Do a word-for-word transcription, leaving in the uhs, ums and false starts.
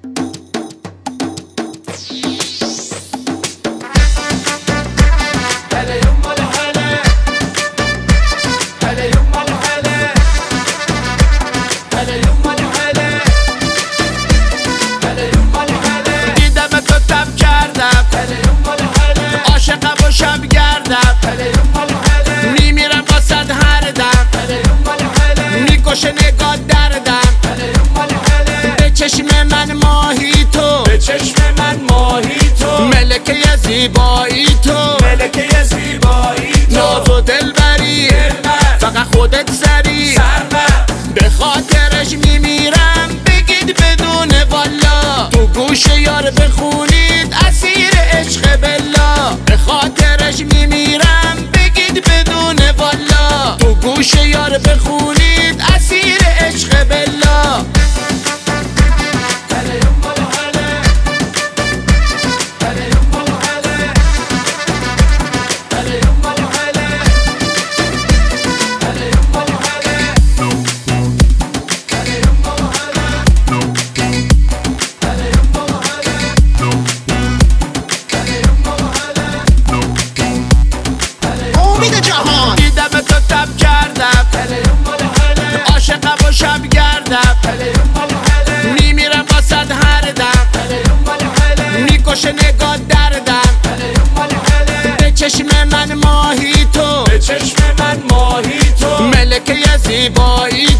نگاه دردم به چشم من ماهی تو، به چشم من ماهی تو، ملکه زیبایی تو، ملکه زیبایی تو، ناز و دلبری فقط خودت سری، به خاطرش میمیرم بگید بدون والا، تو گوش یار بخونید اسیر عشق بلا، به خاطرش میمیرم بگید بدون والا، تو گوش یار بخونید اسیر عشق بلا. دیدم تو تب کردم عاشقم و شب گردم، میمیرم واسد هر دم، میکشه نگاه دردم، به چشم من ماهی تو، به چشم من ماهی تو، ملکه زیبایی